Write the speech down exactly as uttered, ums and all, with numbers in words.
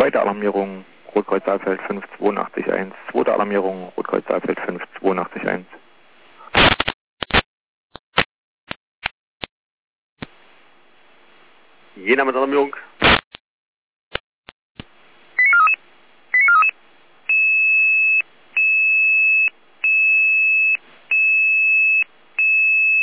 Zweite Alarmierung, Rotkreuz Saalfeld fünf zwei acht eins. Zweite Alarmierung, Rotkreuz Saalfeld fünf zwei acht eins. Jena mit Alarmierung.